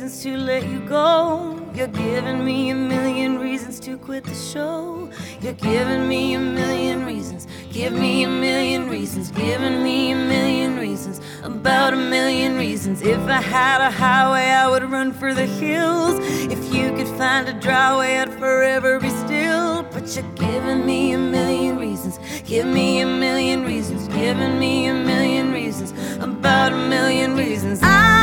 reasons to let you go. You're giving me a million reasons to quit the show. You're giving me a million reasons. Give me a million reasons. Giving me a million reasons. About a million reasons. If I had a highway, I would run for the hills. If you could find a dry way, I'd forever be still. But you're giving me a million reasons. Give me a million reasons. Giving me a million reasons. About a million reasons.